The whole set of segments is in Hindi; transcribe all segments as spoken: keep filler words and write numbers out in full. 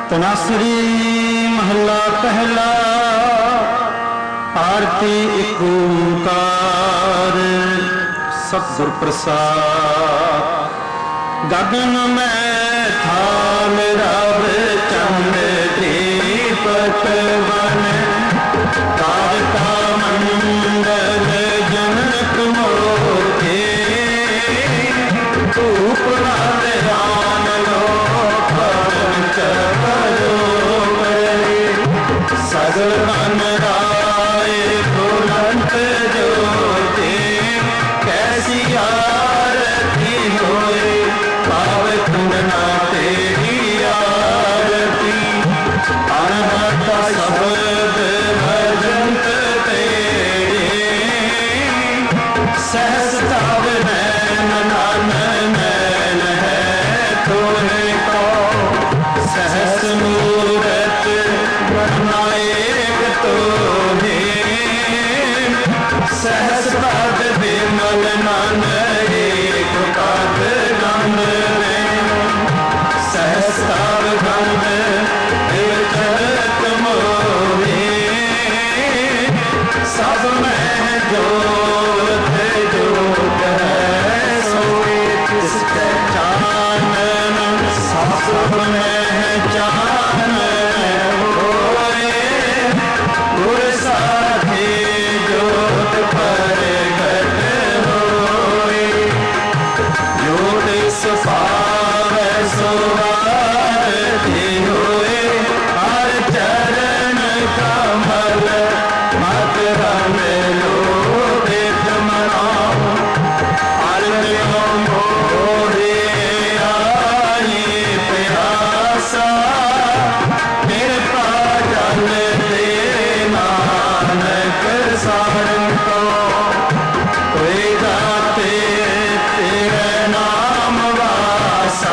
तनासरी महला पहला। आरती एक ओंकार सतगुर प्रसाद। गगन में था मेरा चंद्र दीपक वन। तारका मंडल जनक मोखे। धूप रान लो सगल मन राय बुलंद ज्योति। कैसी आरती होए पावे कुंडना तेरी आरती। अनहत शब्द भजंत तेरे। सहसता नैन नानन नैन है तोरे को। सहस मूरत ब्रह्माएक तोहे। सहस पद विमल नन एक पद नंद में। सहस तव गंध चरत मोहे। सब में जोत जोत है सोए तिसके चानन। सब में चानन होए। गुर साथे जोत प्रगट होए। जोत सुपावै सो आरती होए। हर चरण कमल मत रंग लोभित मनाओ। अलयो मोहे आई प्यासा। कृपा जल दे नानक सारंग को। कोई गाते तेरे नाम वासा।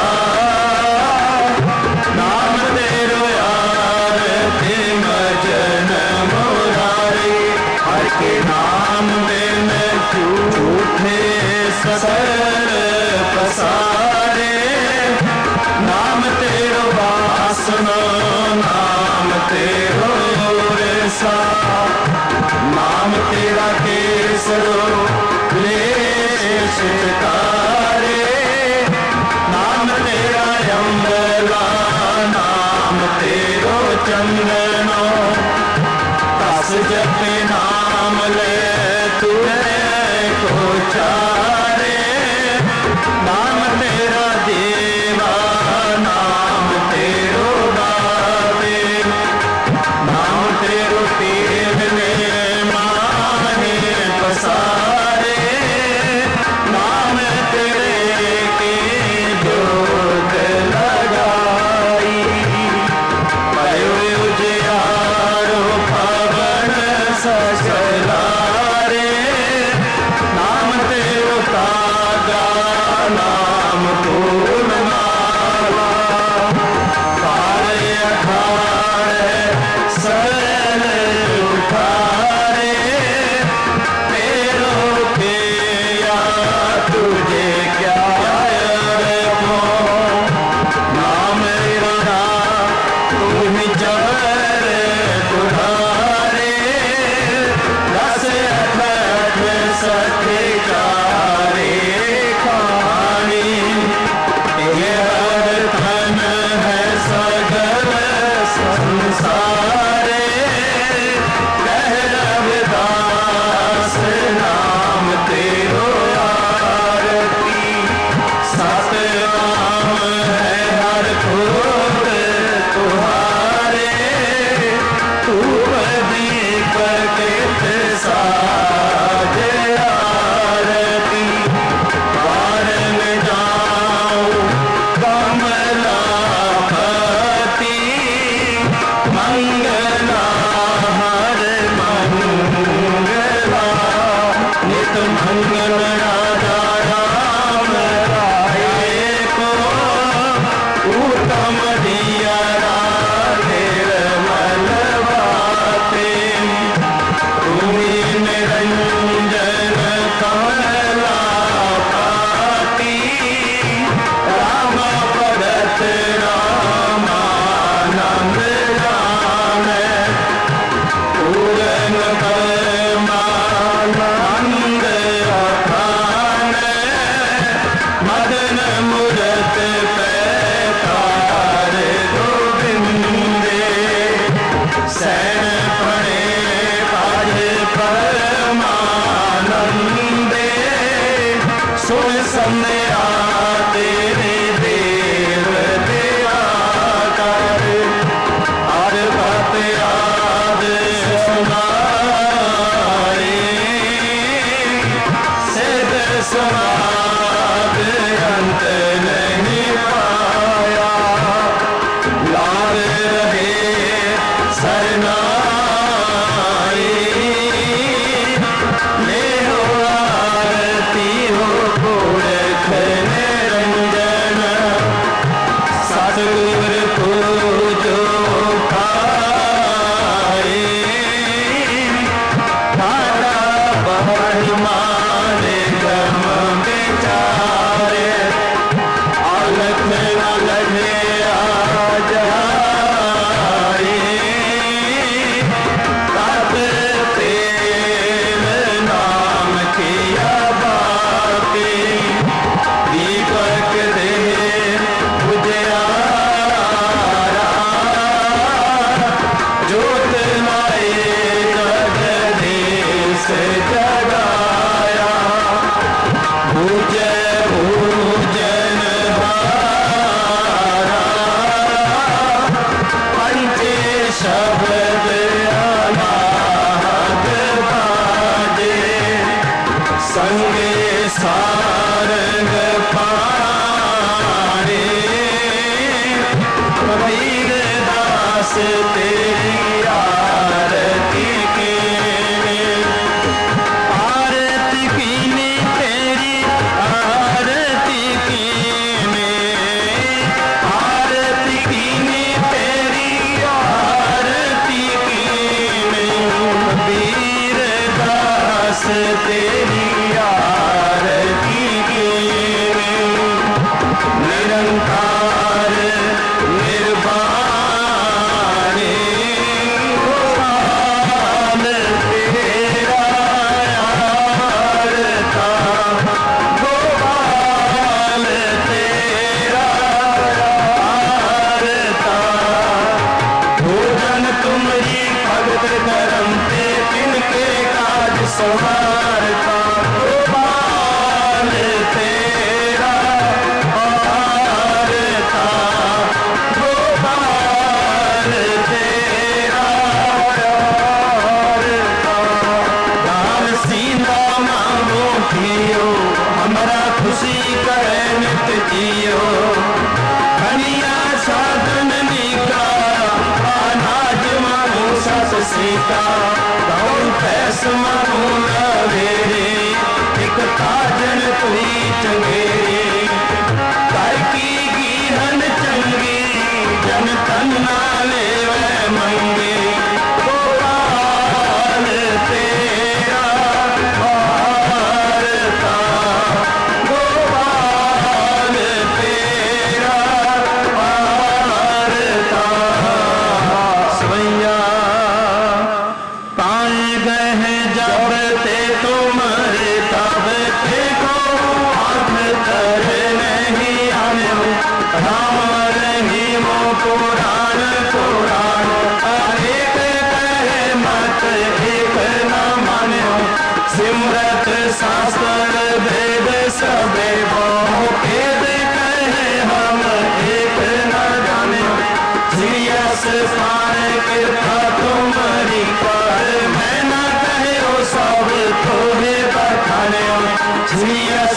नाम तेरो यार ते मजन मुरारी। हर के नाम बिन झूठे ससर पसारे। नाम तेरो वासना नाम तेरो रेसा। नाम तेरा केसरो क्लेश तारे। नाम तेरा अम्बला नाम तेरो चंदनो। दस जपे नाम ले तुरे को चारे। नाम तेरा देवा नाम तेरो गावे। नाम तेरो पीर ने माने पसारे। नाम तेरे के जोत लगाई। भयो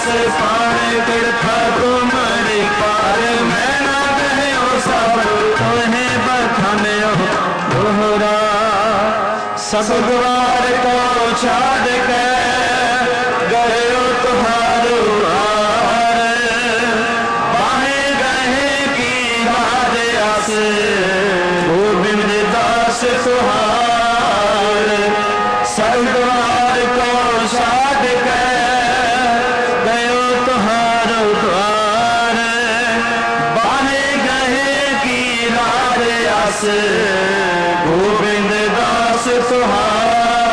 पार कृपा तुमरी पार मैं ना कहो सब तुम्हें बखानो दोहरा सब द्वार को छाड़ के गए तुहारो हार बाहे गए की राज आस गोविंद दास तुहार सब द्वार को छाड़ के गए तुहारो द्वार बाहे गए की राज आस गोविंद दास तुहार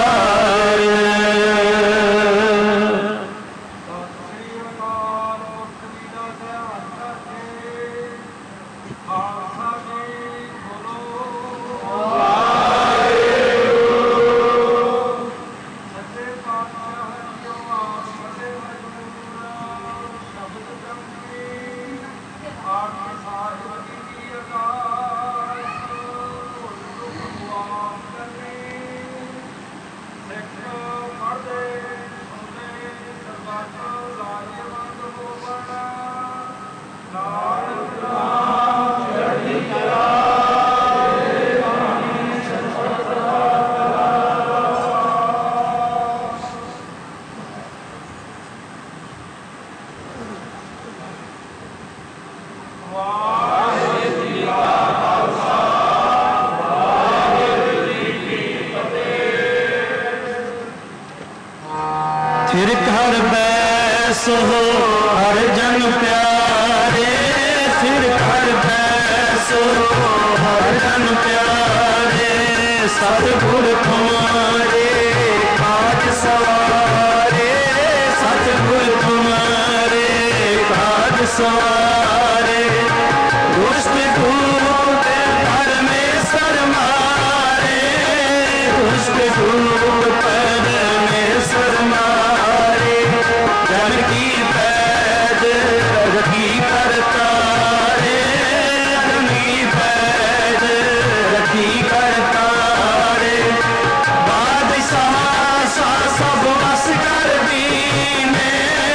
फिर घर बैसो हर जन प्यारे फिर घर बैसो हर जन प्यारे सतगुर तुम्हारे काज सवारे सतगुर तुम्हारे काज सवारे दुष्ट धूप परमेश्वर मारे दुष्ट धूप परमेश्वर मारे जन की पैद रखी करता रे जन की पैद रखी करता रे बादशाह सा सब बस कर दीने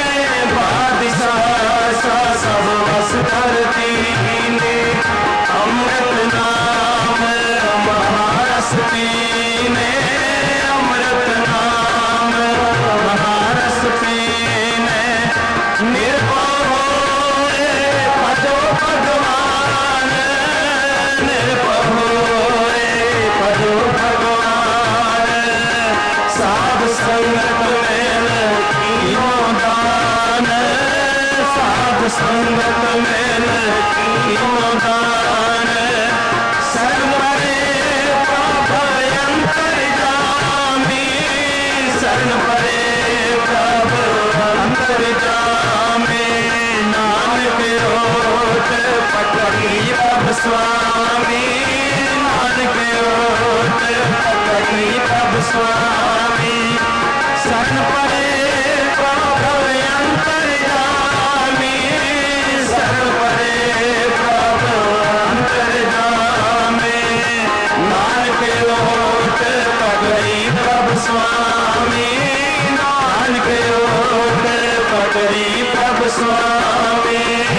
बादशाह सा सब बस कर दीने अमृत नाम महारस पीने अमृत नाम महारस पीने निर्भय होए भजो भगवान निर्भय होए भजो भगवान साध संगत में कीनो दान साध संगत में कीनो दान शरण परे प्रभु अंतर्यामी शरण परे प्रभु अंतर्यामी नानक ओट पकड़ी प्रभु स्वामी नानक ओट पकड़ी प्रभु स्वामी शरण परे प्रभु अंतर्यामी शरण परे प्रभु अंतर्यामी नानक ओट पकड़ी प्रभु स्वामी नानक ओट पकड़ी प्रभु स्वामी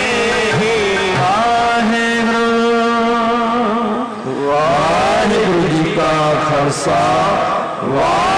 वाहेगुरु वाहेगुरु जी का खालसा।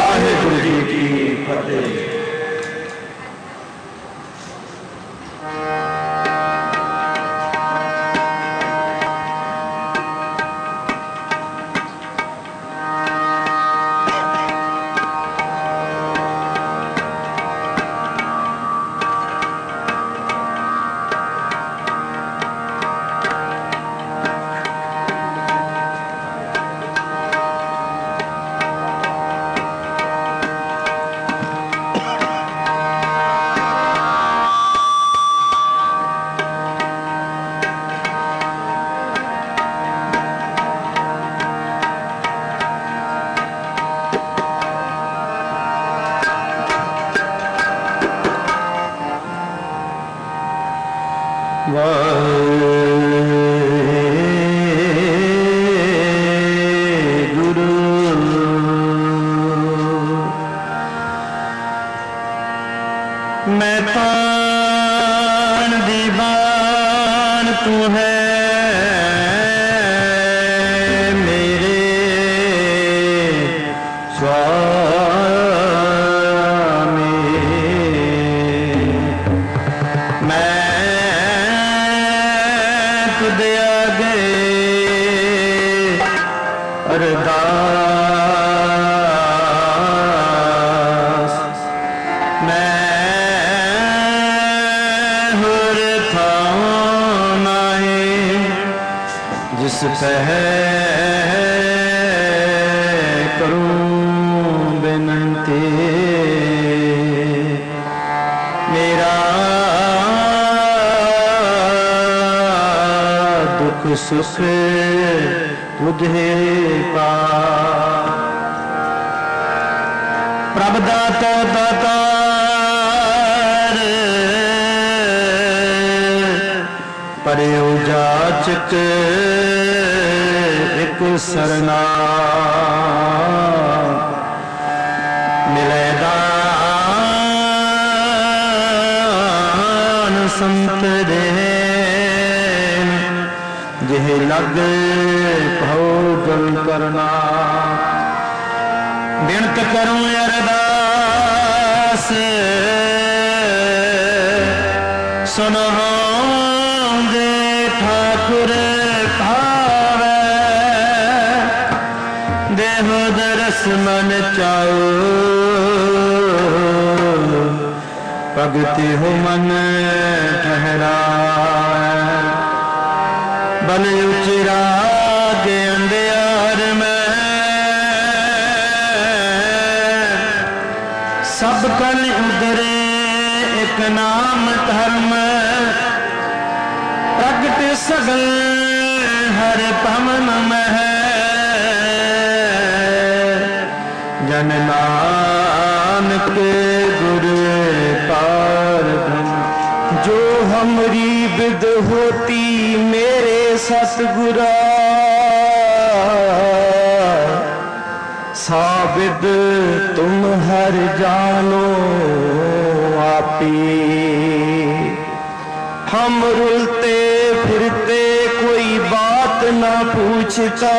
मेरे स्वामी मैं तुझ आगे अरदास मैं हुर थां नाए जिस पह करूं बेनती मेरा दुख सुख तुझे पा प्रभ दाता दातार परे उजाचक एक सरना मिले दान संत दे जिह लग भोजन करना बिनत करूं अरदास सुनो दे ठाकुर भावे देहो दरस मन चाओ भगति हो मन ठहरा बल उचरा के अंधियार में सब कल उधरे एक नाम धर्म प्रगट सगल हर पवन में जन नानक गुरु पार जो हमरी विद होती मेरे सतगुरा साबिद तुम हर जानो आपी हम रुलते फिरते कोई बात ना पूछता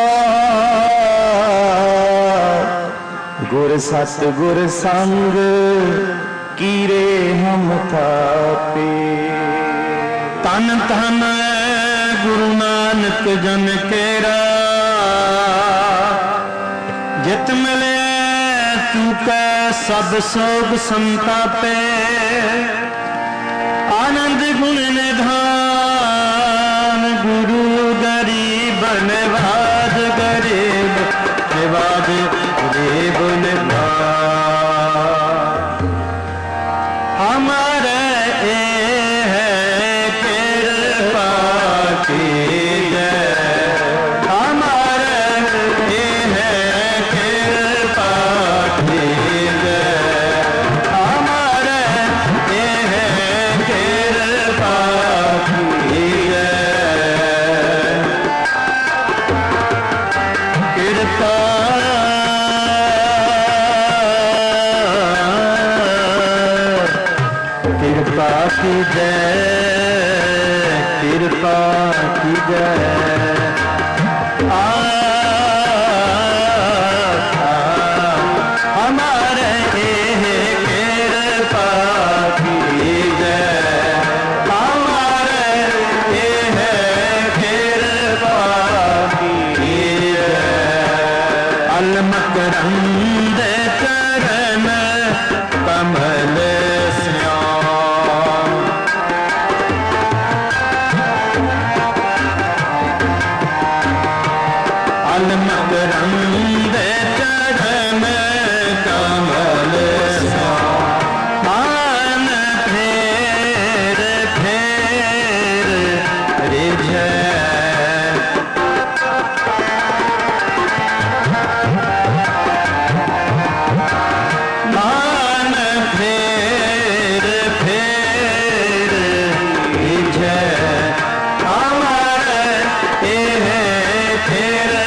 गुर सतगुर संग कीरे हम थापे तन तन गुरु नानक जन केरा जित मिले तू कै सब सोग संतापे आनंद गुण निधान गुरु गरीब निवाज गरीब निवाज गरीब निवाज हमारे ए है कृपा की की जय कृपा की जय हमारे कृपा की जय हमारे कृपा की जय अलमकरंद चरण कमल मकरंद चरण कमल मान फेर फेर रिझै मान फेर फेर रिझै हमारे फेर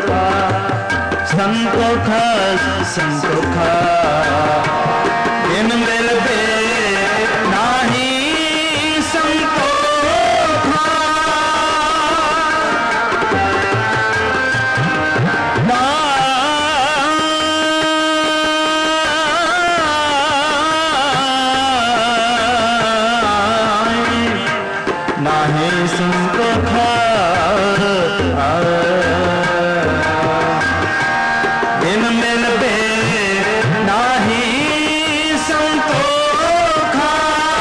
संतोख संतोख बिन मिलते नाही संतोखा नाही संतोखा बिन मिलते नाही संतोखा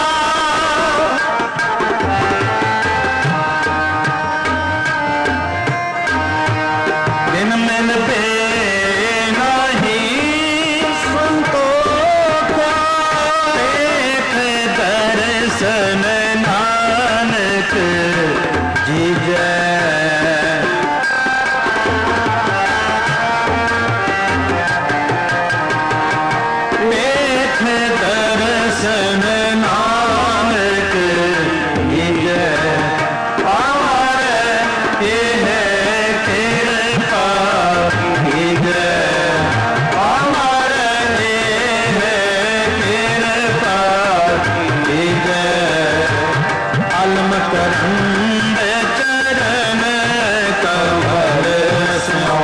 बिन मिलते नाही संतोखा एक दर्शन नानक जी जय एक दर्शन नानक जी जय और ये है कृपा जी जय और ये है कृपा जी जय अलम करंद चरण कमल स्यो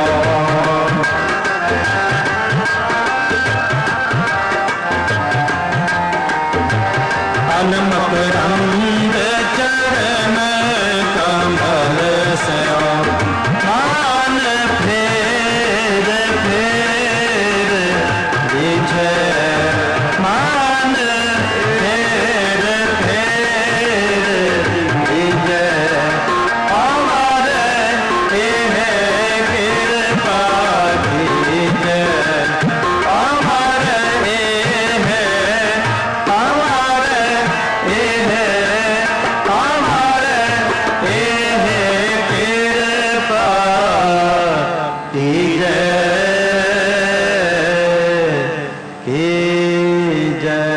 अलम करंद चरण कमल स्यो मान फेर फेर दीछे मान फेर फेर दीछे और ये है कृपा दीछे और ये है हमारे ये है हमारे ये है कृपा दीछे की जय।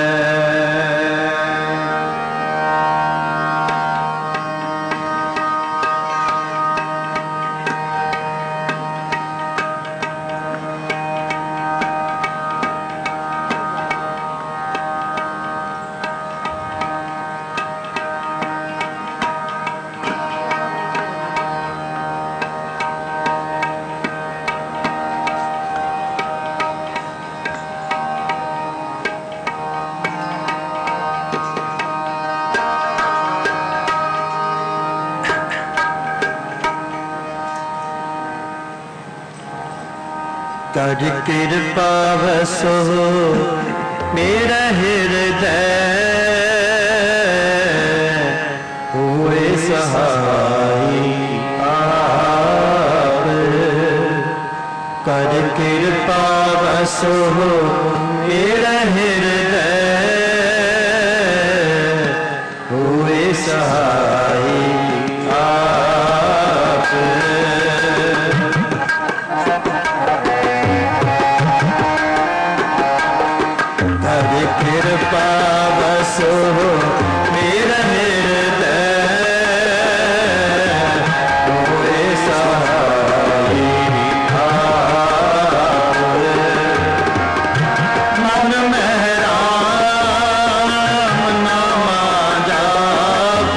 कर कृपा वसो मेरा हृदय हुए सहाय आप कर कृपा वसो मेरा हृदय हुए सहाय आप कृपा बसो मेरा हृदय हुए सहाय आप मन में राम नामा जाप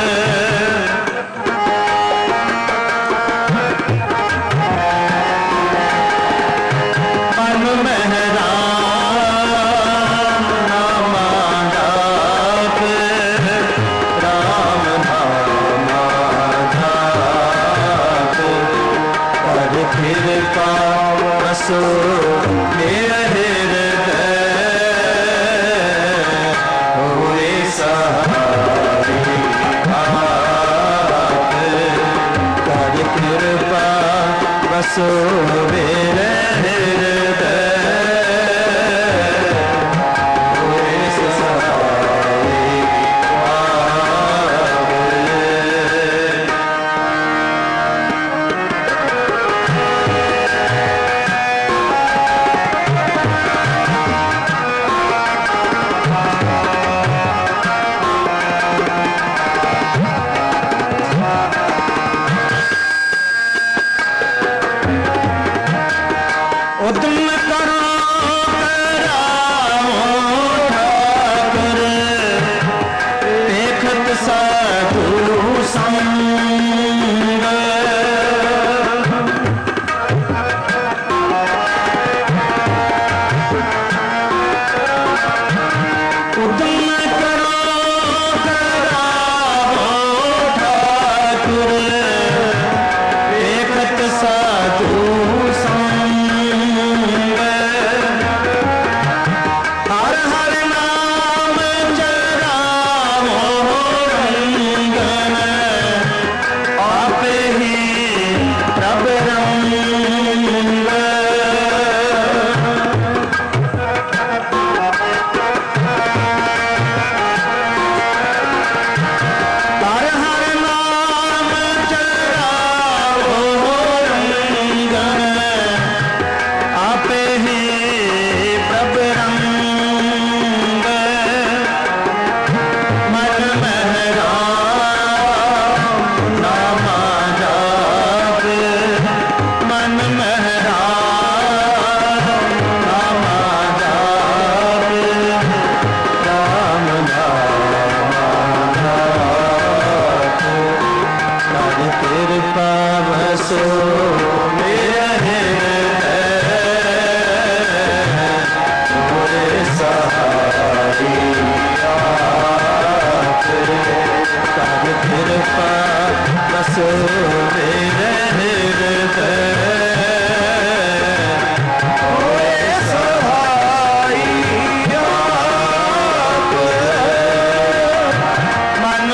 मन में कृपा बसो मेरा हृदय हुए सहाय आप कर कृपा बसो मेरा हृदय हुए सहाय आप हुक्म करो कराओ ठाकुर, देखत साधु संग। हुक्म करो कराओ ठाकुर, देखत साधु संग। हर हर नाम चराओ रंगन, आप ही प्रभ रंग। हर हर नाम चराओ रंगन, आप ही प्रभ रंग। मन महराम नामा जाप, मन महराम नामा जाप, राम नाम जाप। कर कृपा बसो मेरा हृदय, मोरे सहारी आप। कर कृपा बसो मेरे हृदय, मोरे सहारी आप। मन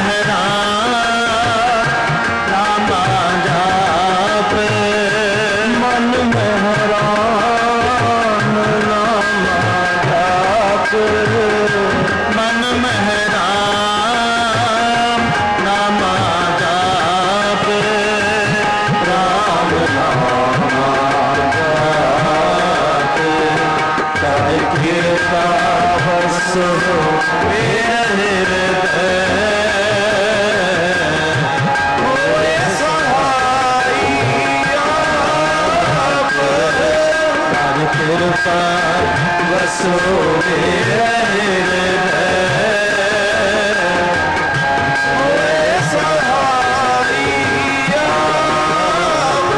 महराम नामा जाप, मन महराम नामा जाप, मन महराम नामा जाप, राम नामा जाप। कर कृपा बसो मेरा हृदय, मोरे सहारी आप। कर कृपा बसो मेरा हृदय, मोरे सहारी आप।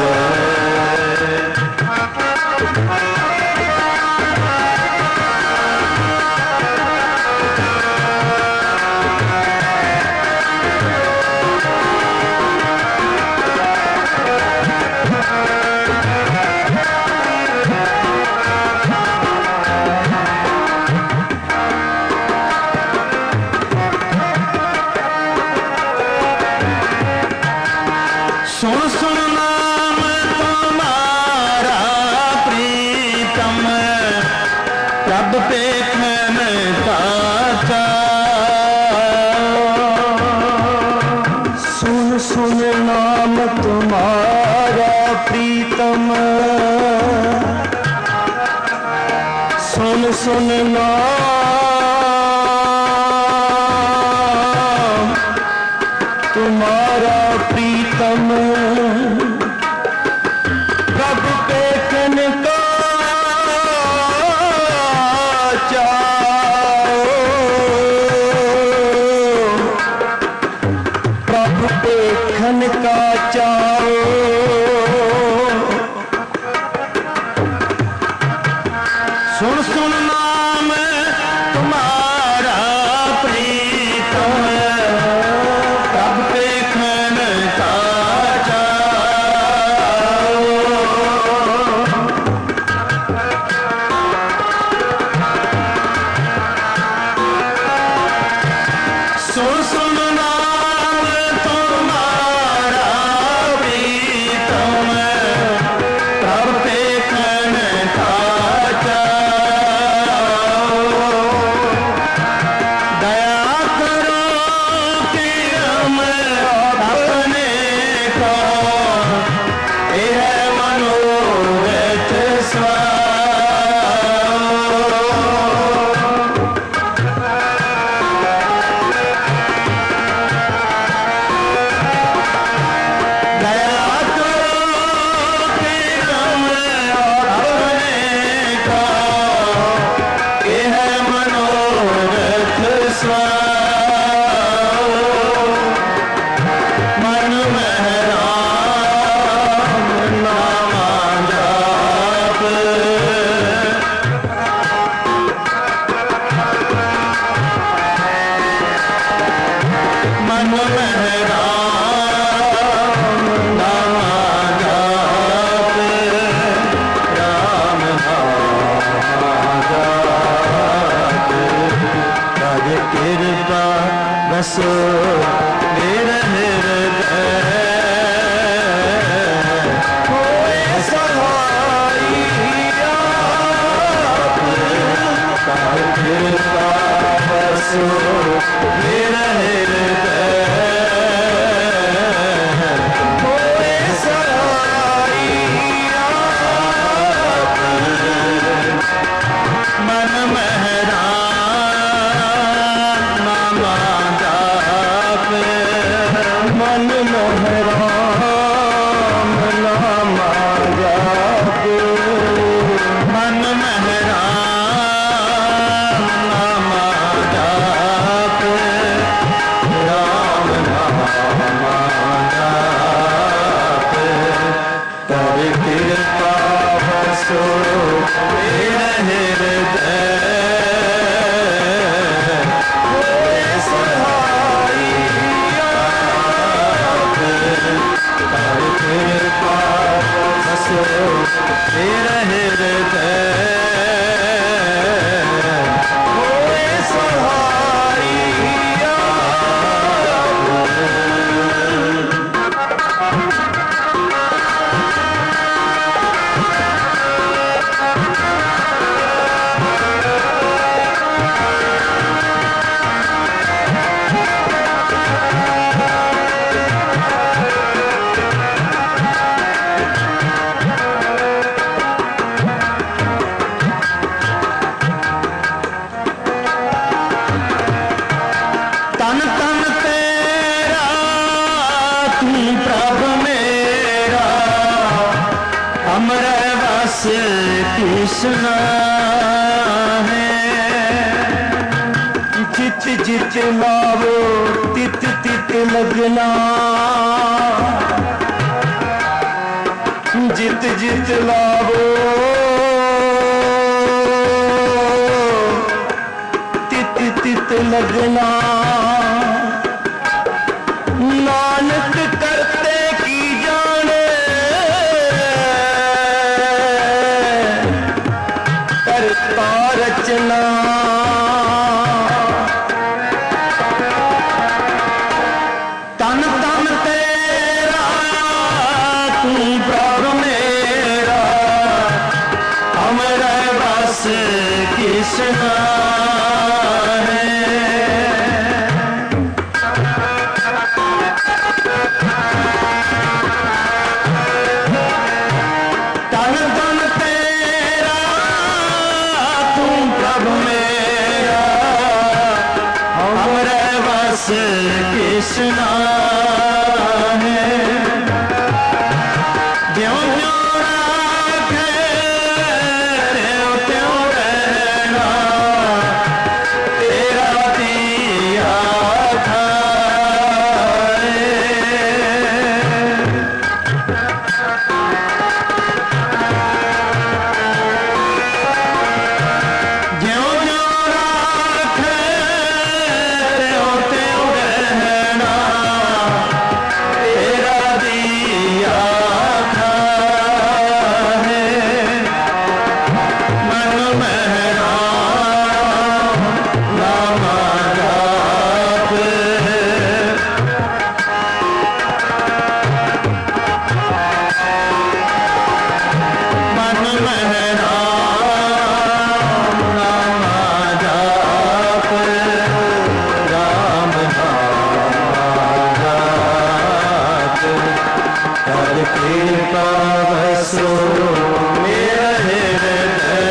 सुन सुन नाम तुम्हारा प्रीतम, प्रभ पेखन का चाओ। सुन सुन नाम तुम्हारा प्रीतम, सुन सुन नाम तुम्हारा प्रीतम, प्रभु देखन का चाओ। प्रभु देखन का चाओ। सुन सुन नाम तुम्हारा प्रीतम, प्रभु देखन का चाओ। कृपा बसो मेरे हृदय होए सहाई आप कर कृपा बसो मेरे हृदय होए सहाई कृष्ण है चित चित लावो तित तित लगना जित जित लावो तित तित लगना नानक करते की जाने करता रचना तन तन तेरा तू प्रभु मेरा हमारा बस कृष्ण है तन तन तेरा तू प्रभु मेरा हमारे बस कृष्ण है ज्यों ज्यों राखे त्यों रहना तेरा दिया खाए ज्यों ज्यों राखे त्यों त्यों रहना तेरा दिया खाए मन मेहरान नाम जाप मन मेहरान नाम जाप राम नाम जाप कर कृपा बसो मेरा हृदय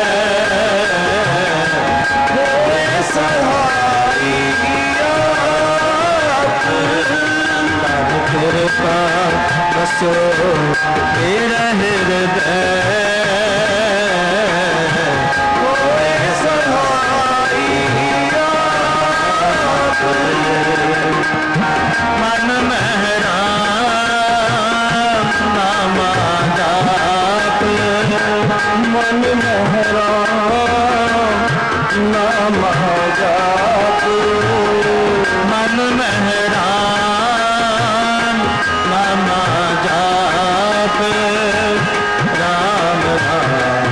होए सहाई आप कर कृपा बसो मेरा हृदय होए सहाई आप मन मेहरान नाम जाप मन मेहरान नाम जाप मन मेहरान नाम जाप राम नाम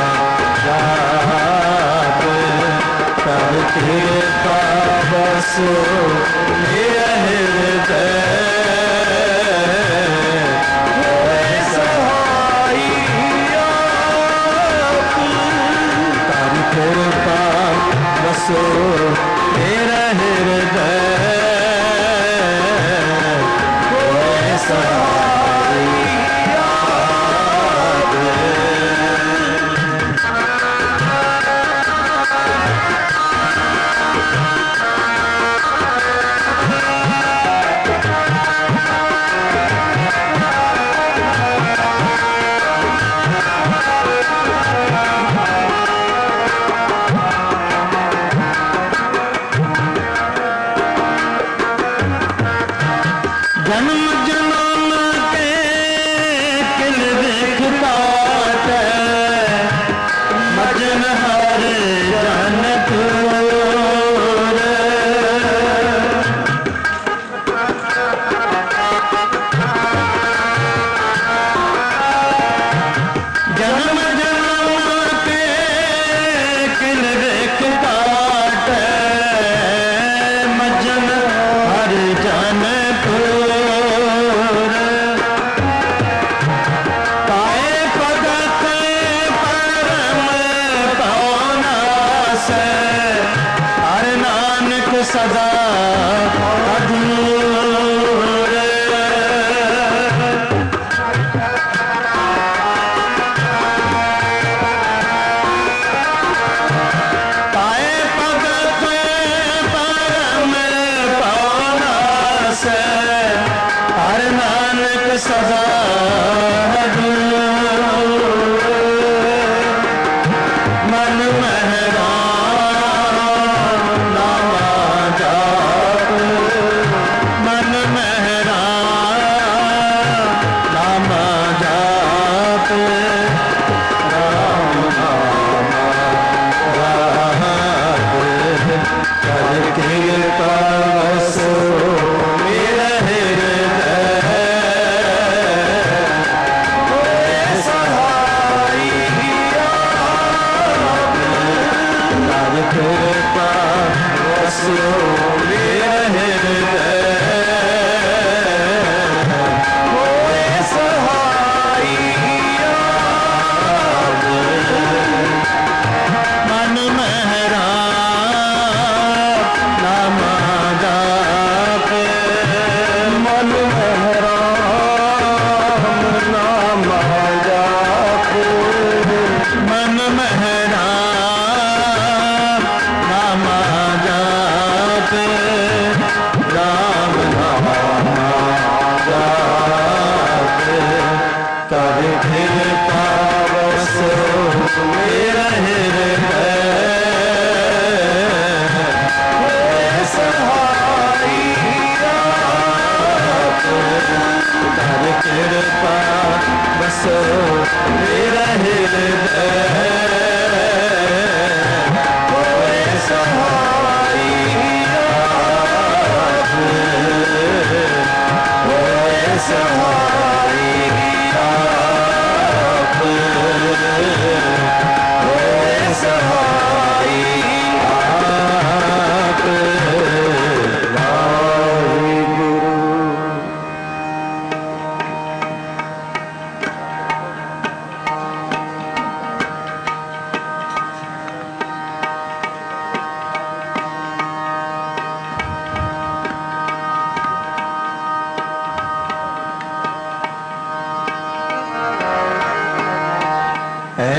जाप कर कृपा बसो मेरा हृदय होए सहाई आप कर कृपा बसो मेरा हृदय होए सहाई आप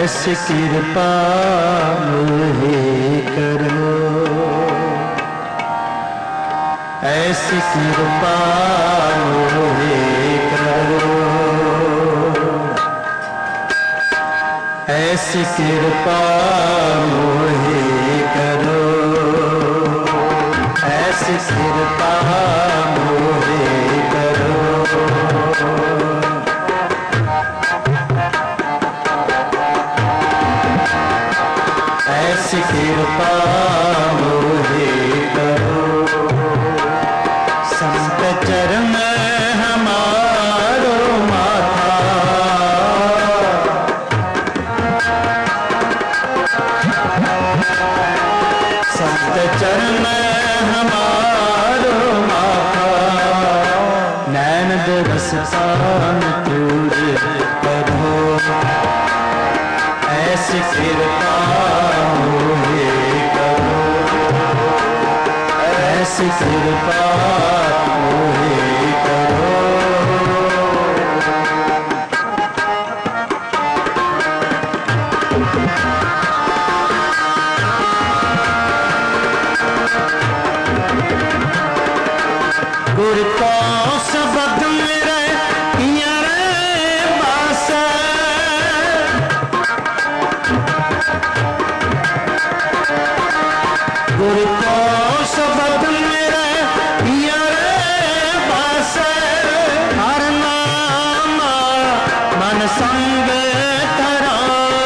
ऐसी कृपा मुझे करो, ऐसी कृपा मुझे करो, ऐसी कृपा मुझे करो, ऐसी कृपा मुझे करो। ऐसी कृपा मुझे करो, संत चरण हमारो माथा, संत चरण हमारो माथा, नैन दरसान तुझे करो, ऐसी कृपा मुझे करो, ऐसी कृपा मुझे करो। गुर को सबद मेरे यारे बास, गुर को सबद मेरे यारे बास, हर नाम मन संग तरा,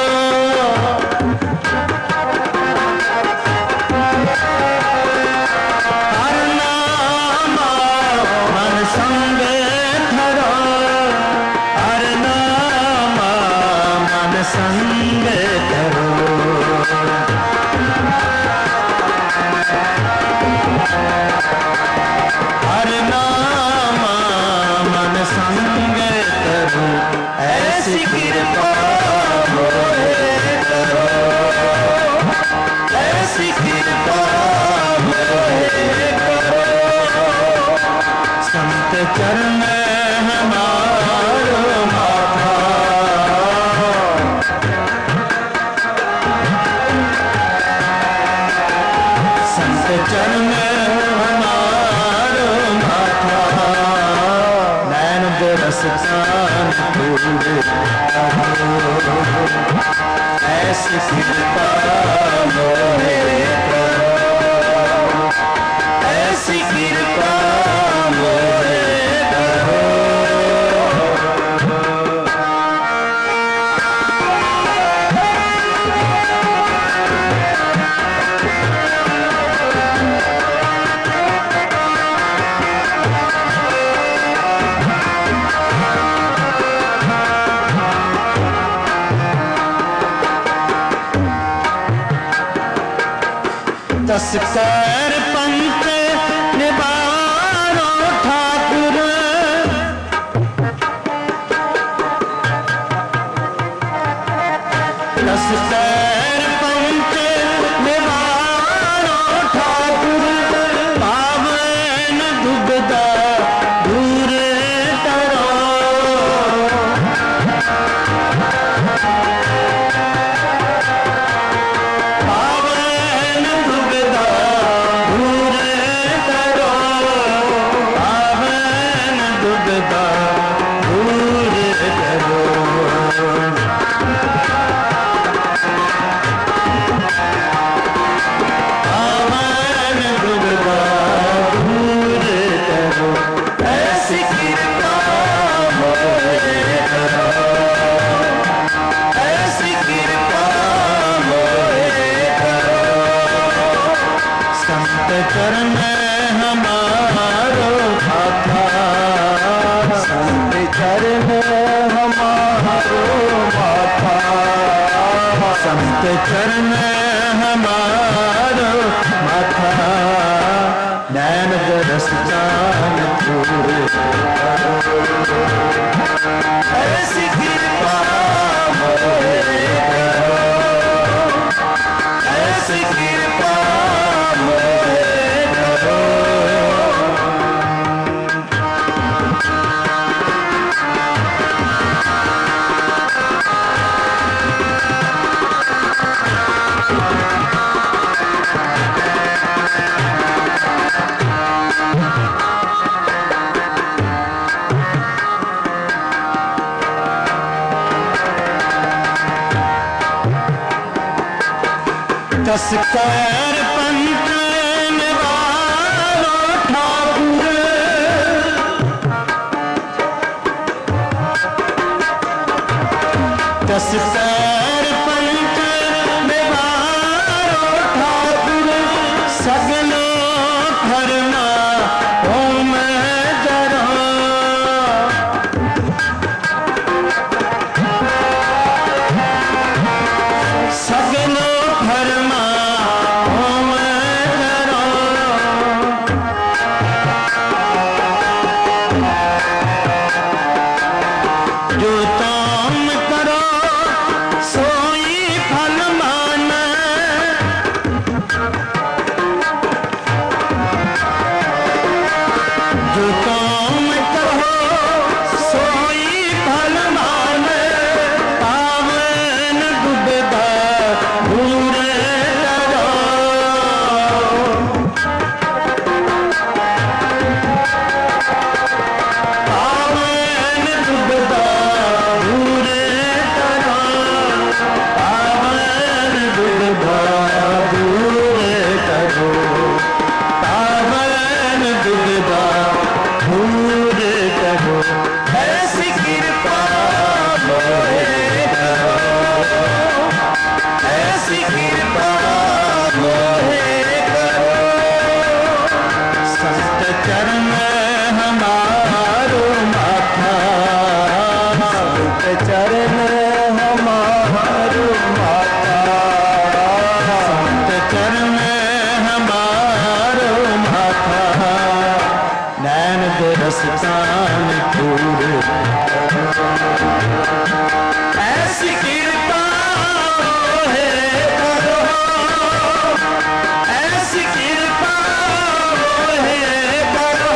हर नाम मन संग धरा, हर नाम मन संग धरो, हर नाम मन संग धरो, ऐसी कृपा मुझे करो, ऐसी कृपा मुझे करो। संत चरण हमारो माथा, संत चरण हमारो माथा, नैन दरसान तुझे करो, ऐसी कृपा मुझे करो, ऐसी कृपा मुझे करो। दस कर पंच निवारो ठाकुर, दस कर पंच निवारो ठाकुर, पावन दुबदा दूर तरो, पावन दुबदा दूर तरो, पावन दुबदा दूर तरो, पावन दुबदा दूर तरो, ऐसी कृपा मुझे करो, ऐसी कृपा मुझे करो। संत चरण हमारो माथा, संत चरण हमारो माथा, संत चरण हमारो माथा, नैन दरसान तुझे करो, ऐसी कृपा मुझे करो, ऐसी कृपा मुझे करो। दस कैर पंच निवारो ठाकुर, दस कैर पंच निवारो ठाकुर, सगलो धर्मा ओम जरा, सगलो धर्मा ओम जरा, जो तुम करो सोई फल मान, जो तुम करो सोई फल मान, पावन डूबदा भूर करो, पावन डूबदा भूर करो, पावन डूबदा भूर करो, पावन डूबदा भूर करो, ऐसी कृपा मोहे करो, ऐसी कृपा मोहे करो, संत चरण हमारो माथा, संत चरण हमारो माथा, संत चरण हमारो माथा, नैन दरस्तान फूल, ऐसी कृपा मोहे करो, ऐसी कृपा मोहे करो,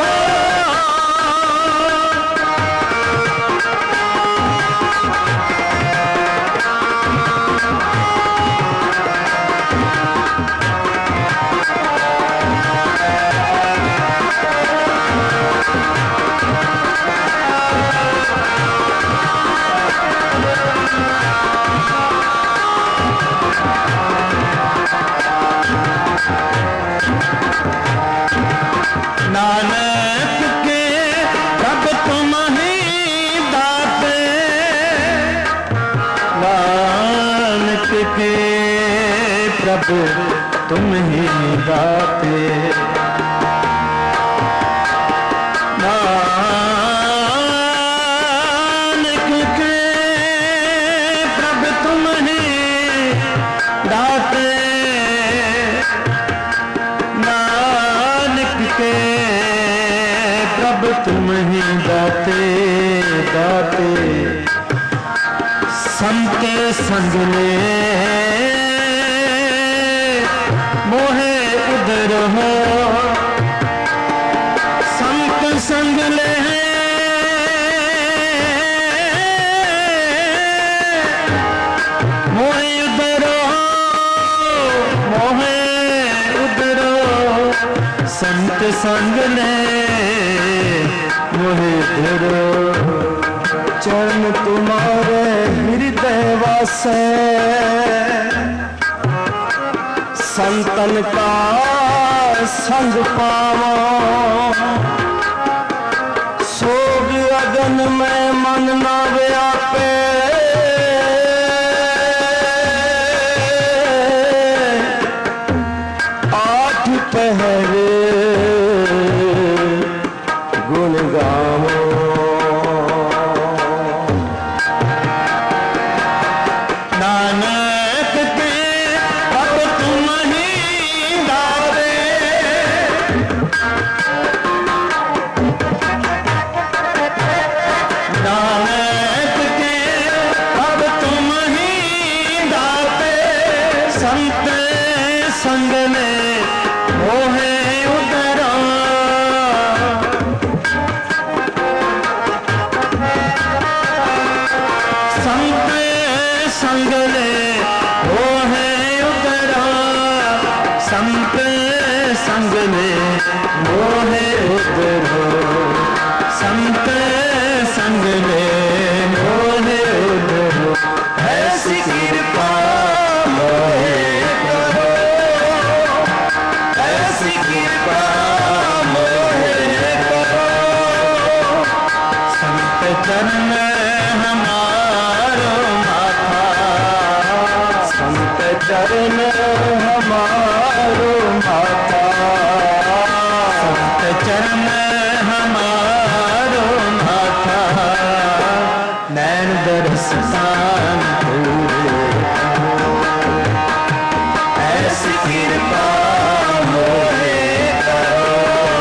नानक के कब तुम ही दाते, नानक के प्रभु तुम ही दाते, नानक के प्रभु तुम ही दाते, नानक के प्रभु तुम ही दाते दाते, संत संग ले मोहे उधर हो, संत संग ले मोहे उधर हो, मोहे उधर हो, संत संग ले मोहे धरो, चरण तुम्हारे हृदय वासे, संतन का संग पावो, सोग अगन में मन न व्यापे, आठ पहरे गुण गावो, नानक के अब तुम ही दाते, नानक के अब तुम ही दाते, संत संग ले मोहे उतरा, संत संग ले मोहे उतरा, संत संग ले मोहे उतरो, संत संग ले मोहे उतरो, ऐसी कृपा मोहे करो, चरण हमारो माथा, संत चरण हमारो माथा, संत चरण हमारो माथा, नैन दर्शन पूरे ऐसी कृपा मोरे करो,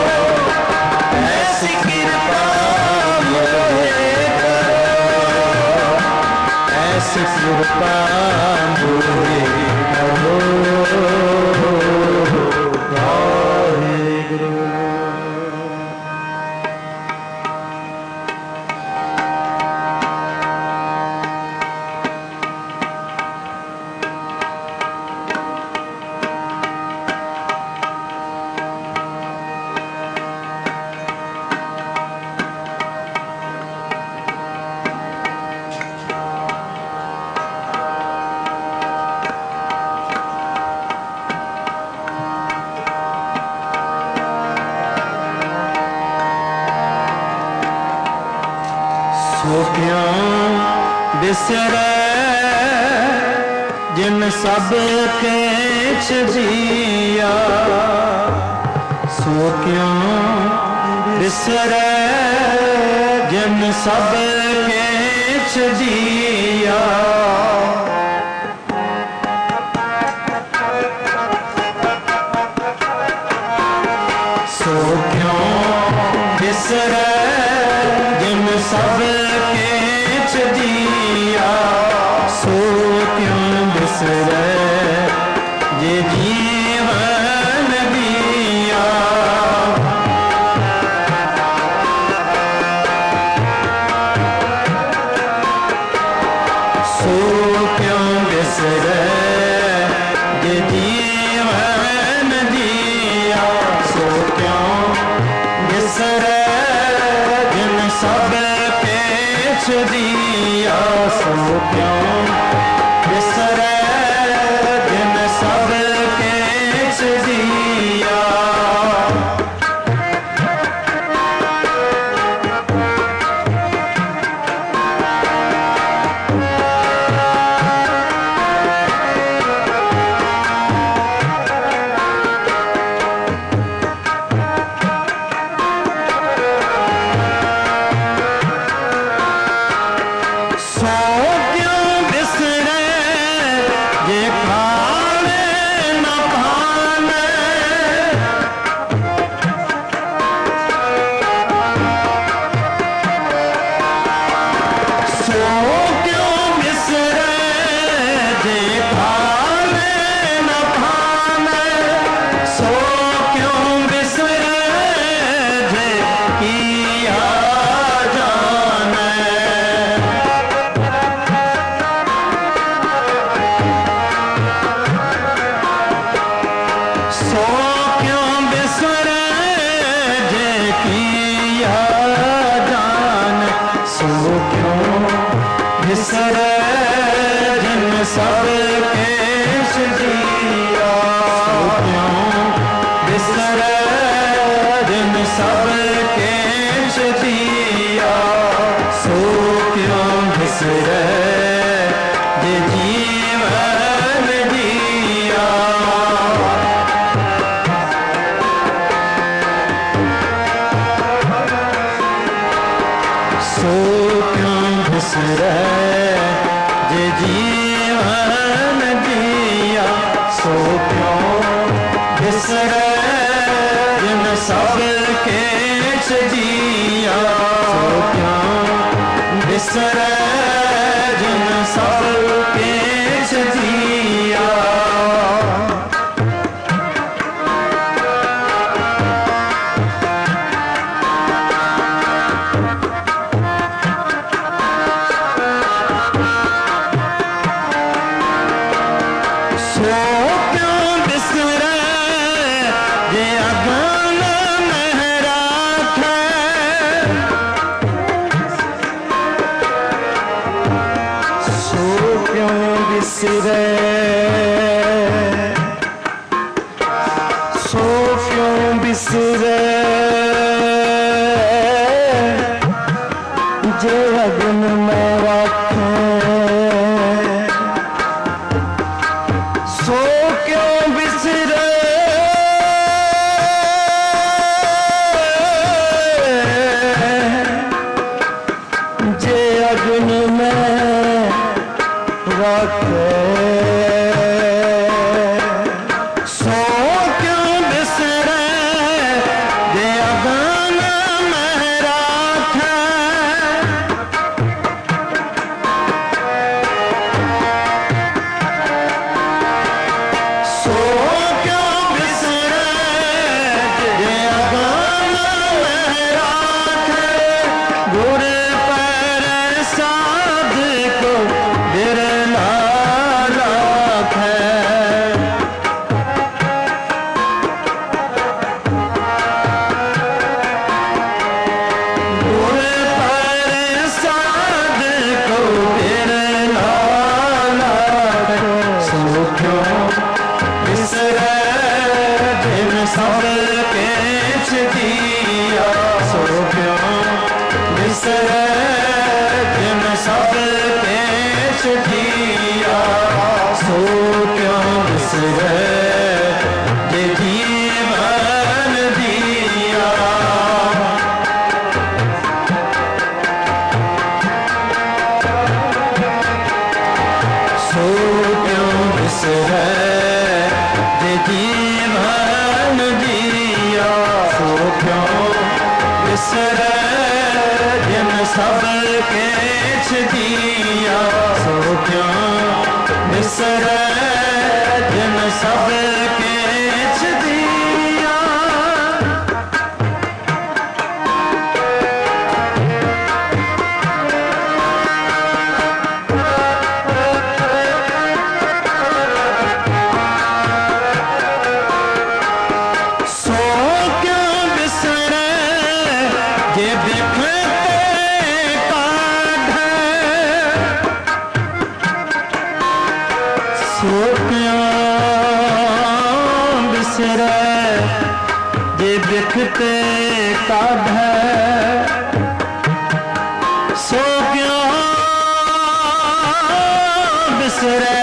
ऐसी कृपा मोरे करो, ऐसी कृपा मोरे करो। वाहेगुरु। सो क्यों बिसरै जिन सब केछ दिया, सो क्यों बिसरै जिन सब केछ दिया, सो क्यों बिसरै जिन सब केछ दिया, सो क्यों बिसरै जे जीवन दिया, सो क्यों बिसरै जे जीवन दिया, सो क्यों बिसरै जिन सब केछ दिया, सो क्यों बिसरै जिन सब केछ दिया, सो क्यों बिसरै जे खाने न पाने, सो क्यों बिसरै जे खाने न पाने, सो क्यों बिसरै जे किया जाने, सो क्यों बिसरै जे किया जाने, सो क्यों बिसरै जिन सब केछ दिया, सो क्यों बिसरै जिन सब केछ दिया, सो क्यों बिसरै जे जीवन दिया, सो क्यों बिसरै जे जीवन दिया, सो क्यों बिसरै जिन सब केछ दिया, सो क्यों बिसरै जिन सब केछ दिया, सो क्यों बिसरै जे अगन में राखै, सो क्यों बिसरै, सो क्यों बिसरै जे रखे सो क्यों बिसरे जे अगन में राखे सो क्यों बिसरे जे अगन में राखे गुर पर साध को बिरला राखे गुर पर साध को बिरला राखे सो क्यों बिसरे जिन सब केछ दिया सो क्यों बिसरे जिन सब केछ दिया सो क्यों बिसरे जे जीवन दिया सो क्यों बिसरे जे जीवन दिया सो क्यों बिसरे जिन सब केछ दिया सो क्यों बिसरे जिन सब केछ दिया सो क्यों बिसरे जे बिखते काढ़े सो क्यों बिसरे जे बिखते काढ़े सो क्यों बिसरे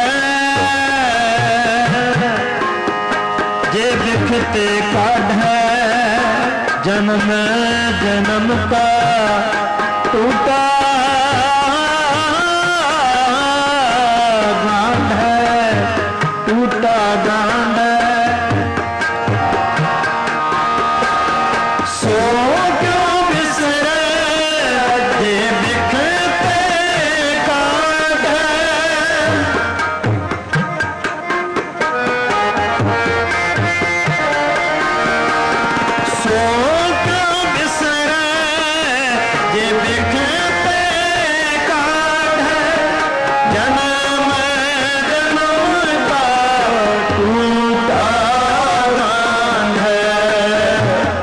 जे बिखते काढ़े जन्म जन्म का टूटा गांठ है टूटा गांठ है सो क्यों बिसरे जे बिखते काढ़े सो क्यों बिसरे जे बिखते काढ़े जन्म जन्म का टूटा गांठ है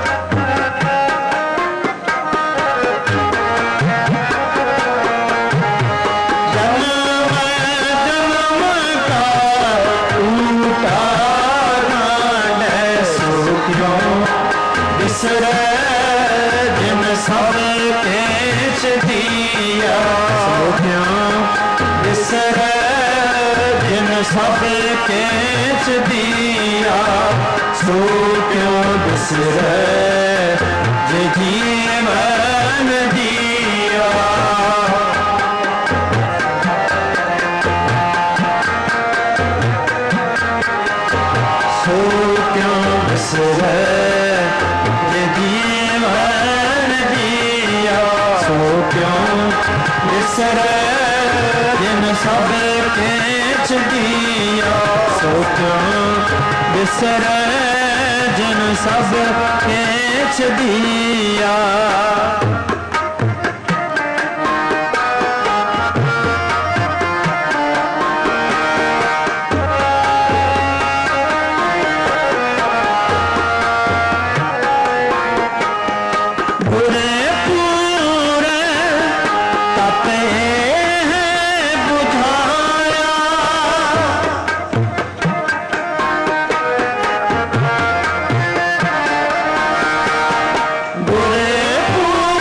जन्म जन्म का टूटा गांठ है सो क्यों बिसरे जिन सब केछ दिया सो क्यों बिसरे जिन सब केछ दिया सो क्यों बिसरे जे जीवन दिया सो क्यों बिसरे जे जीवन दिया सो क्यों बिसरे जिन सब केछ दिया सो क्यों बिसरे जिन सब केछ दिया बुरे पूरे तपे हैं बुझाया बुरे पूरे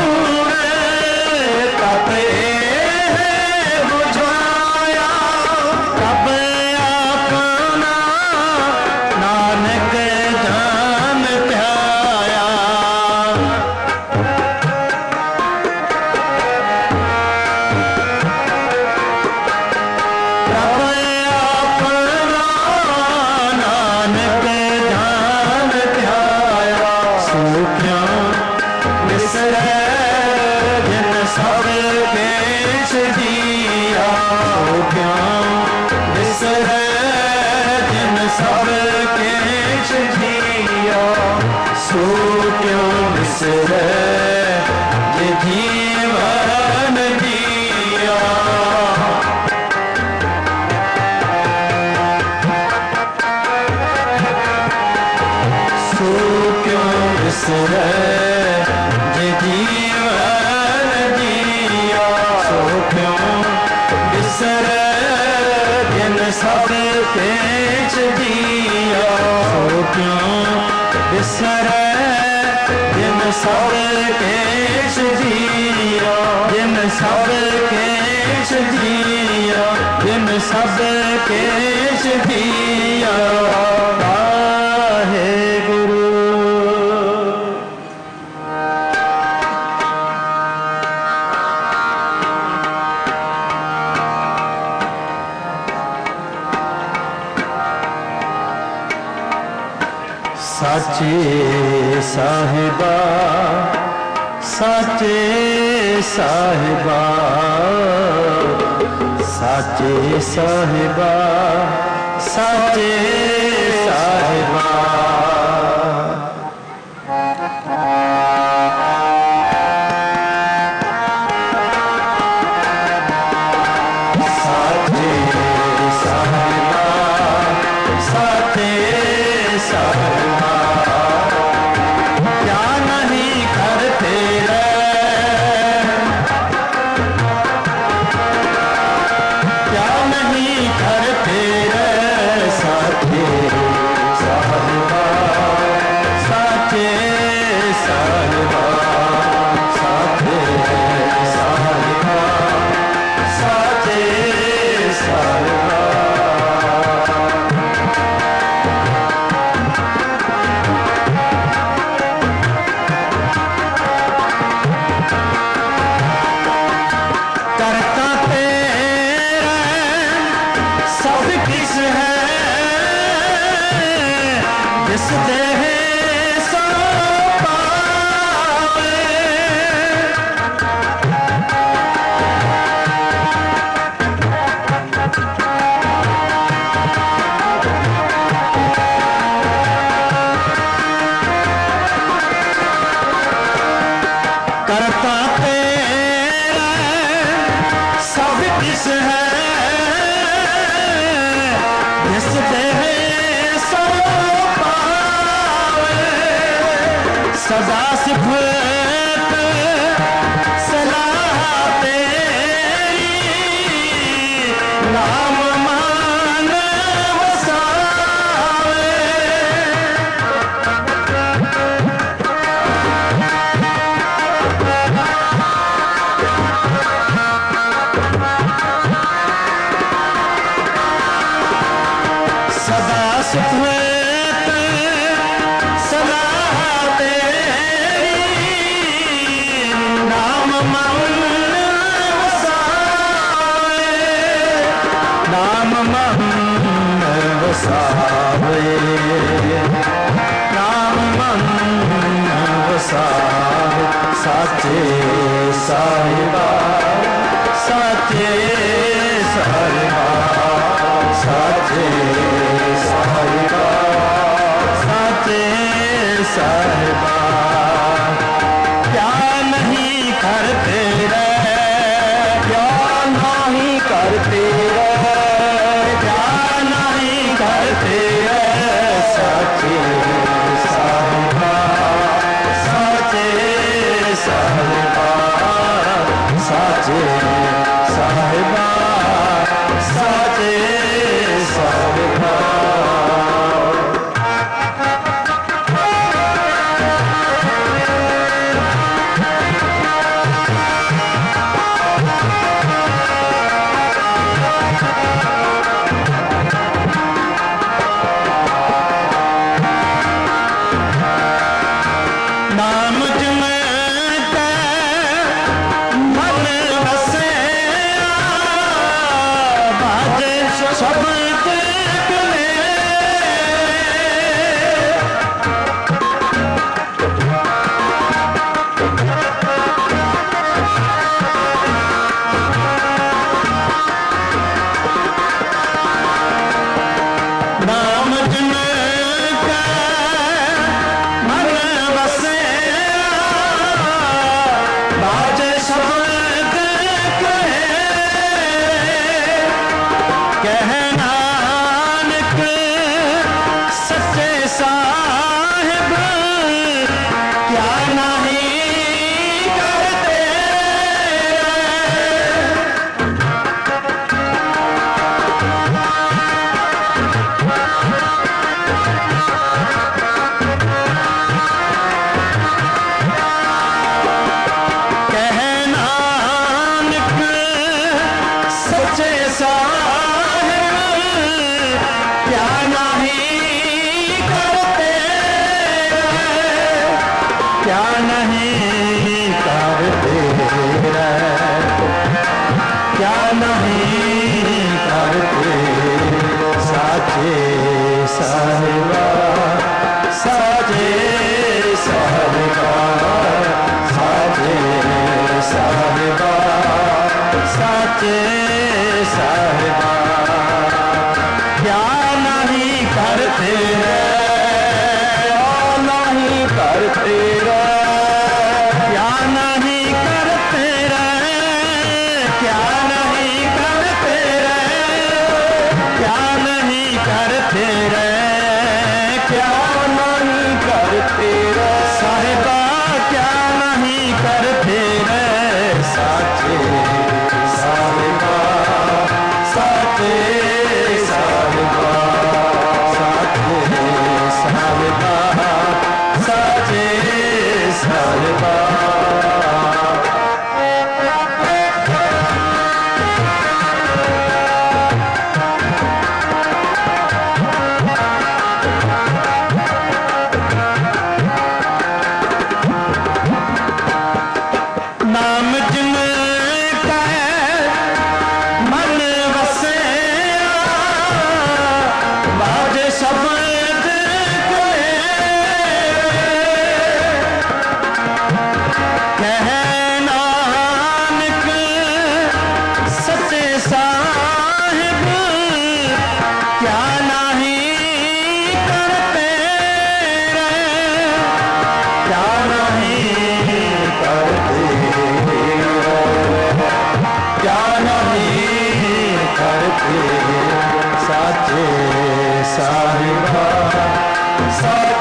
बिसरे जे जीवन जिया सो क्यों बिसरे जिन सब पेश दिया सो क्यों बिसरे जिन सब केश दिया जिन सब केश दिया जिन सब केश दिया वाहे गुरु। साचे साहिबा साचे साहिबा साचे साहिबा साचे साहिबा साचे साहिबा साचे साहिबा क्या नहीं करते रे क्या नहीं करते रे साचे साहिबा साचे साहिबा साचे साहिबा साचे साहिबा सदा सिफत सलाह तेरी नाम मान वसावे सदा सिफत वसावे राम मन वसावे साचे साहिबा साचे साहिबा साचे साहिबा साचे साहिबा क्या नहीं करते रे क्या नहीं करते रे क्या नहीं करते साचे साहिबा साचे साहिबा साचे साहिबा साचे साहिबा कहना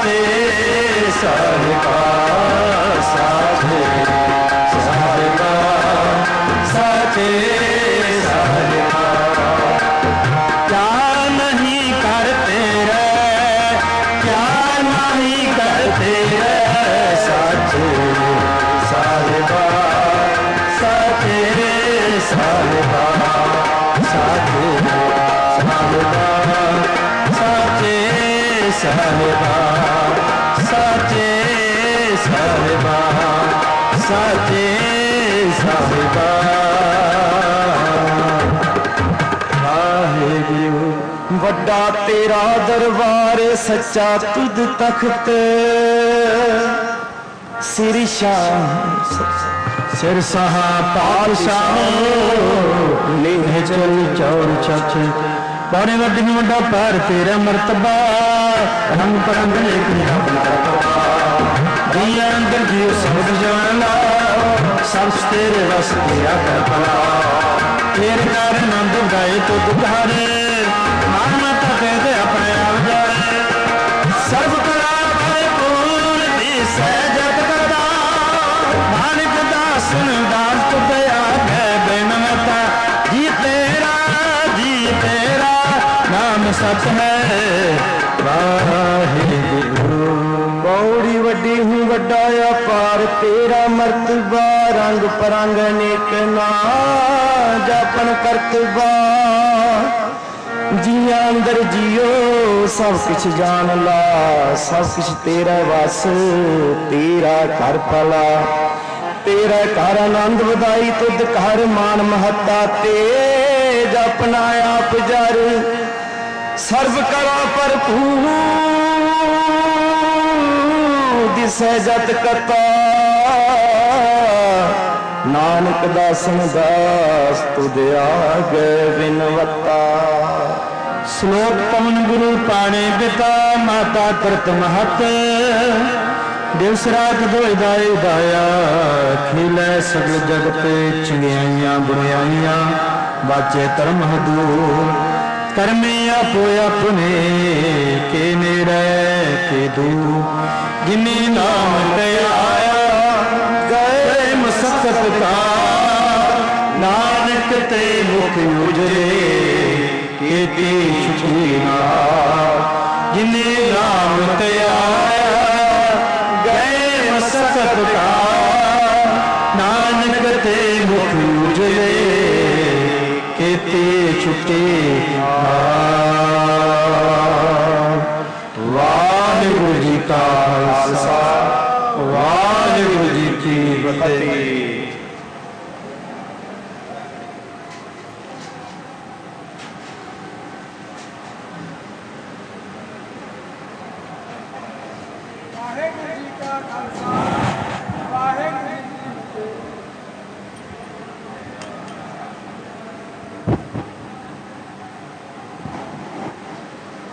साचे साहिबा साचे साहिबा साचे साहिबा क्या नहीं करते रे क्या नहीं करते रे साचे साहिबा साचे साहिबा साचे साहिबा साचे साहिबा साचे साहिबा साचे साहिबा वाहिगुरु वड्डा तेरा दरबार सच्चा तुद तख्त सिर शाह सिर सहा पातशाह लेह चल चौर छछ पौने वड्डी में वड्डा पैर तेरा मरतबा रंग परंग एक दिया अंदर जीव समझ जाना सब तेरे रस तेरा करपला तेरे कार नंद गाए तो दुधारे मान माता कहते अपने आप जाए सर्व कला परिपूर्ण दी सहजत करता मानिक दास दास तो दया है बेनमता जी तेरा जी तेरा नाम सच है वाहिगुरु बौड़ी वड्डी हूँ वड्डा अपार तेरा मर्तबा रंग परंग अनेक ना जापन करतबा जिया अंदर जियो सब कुछ जान ला सब कुछ तेरा वस तेरा घर पला तेरा घर आनंद वधाई तुद घर मान महता तेज अपना आप जर सर्व करा भरपूर दिसै जत कता नानक दासन दास तुद आगे बिनवता श्लोक पवन गुरु पाने पिता माता करत महत दिवस रात दोदाई दाया खिलै सगल जगत चंगियाइयां बुराइयां बाचे धर्म हदूर करमे आपो अपने के नेड़े के दूर जिन्हें नाम ले आया गए मसकत का नानक ते मुख उजरे केती छुटी ना जिन्हें नाम ते आया गए मसकत का नानक ते मुख उजरे केती छुटी वाहिगुरु जी का खालसा वाहिगुरु जी की फतेह। वाहिगुरु जी का खालसा